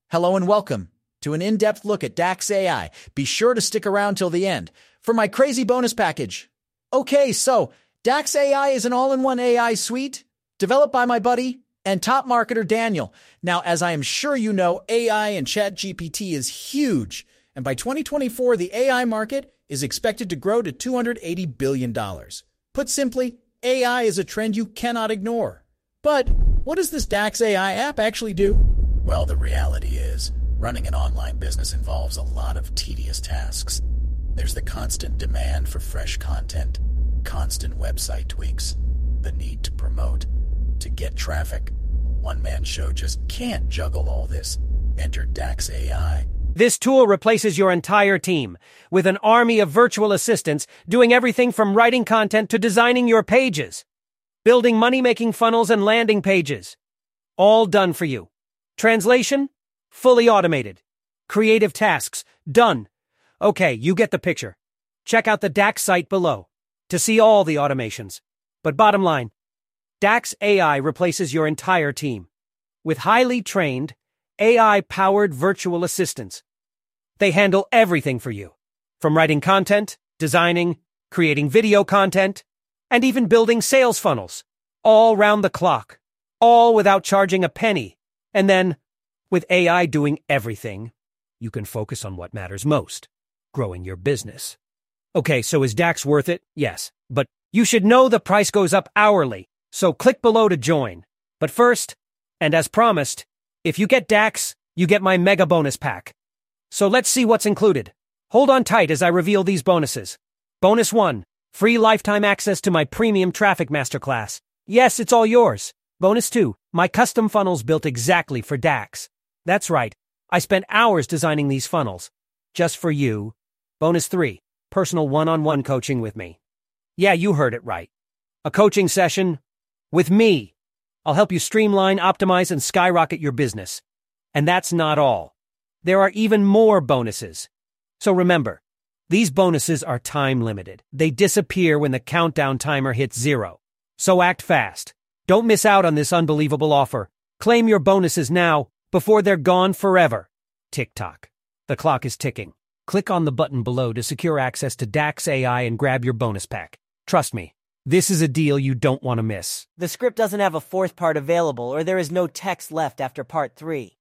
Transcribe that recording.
Hello and welcome to an in-depth look at DAX AI. Be sure to stick around till the end for my crazy bonus package. Okay, so DAX AI is an all-in-one AI suite developed by my buddy and top marketer Daniel. Now, as I am sure you know, AI and ChatGPT is huge, and by 2024, the AI market is expected to grow to $280 billion. Put simply, AI is a trend you cannot ignore. But what does this DAX AI app actually do? Well, the reality is, running an online business involves a lot of tedious tasks. There's the constant demand for fresh content, constant website tweaks, the need to promote, to get traffic. One-man show just can't juggle all this. Enter DAX AI. This tool replaces your entire team with an army of virtual assistants doing everything from writing content to designing your pages, building money-making funnels and landing pages. All done for you. Translation? Fully automated. Creative tasks? Done. Okay, you get the picture. Check out the DAX site below to see all the automations. But bottom line, DAX AI replaces your entire team with highly trained, AI-powered virtual assistants. They handle everything for you, from writing content, designing, creating video content, and even building sales funnels, all round the clock, all without charging a penny. And then, with AI doing everything, you can focus on what matters most, growing your business. Okay, so is DAX worth it? Yes, but you should know the price goes up hourly, so click below to join. But first, and as promised, if you get DAX, you get my mega bonus pack. So let's see what's included. Hold on tight as I reveal these bonuses. Bonus 1, free lifetime access to my premium traffic masterclass. Yes, it's all yours. Bonus 2, my custom funnels built exactly for DAX. That's right, I spent hours designing these funnels. Just for you. Bonus 3, personal one-on-one coaching with me. Yeah, you heard it right. A coaching session with me. I'll help you streamline, optimize, and skyrocket your business. And that's not all. There are even more bonuses. So remember, these bonuses are time-limited. They disappear when the countdown timer hits 0. So act fast. Don't miss out on this unbelievable offer. Claim your bonuses now, before they're gone forever. Tick-tock. The clock is ticking. Click on the button below to secure access to DAX AI and grab your bonus pack. Trust me, this is a deal you don't want to miss. The script doesn't have a fourth part available, or there is no text left after part 3.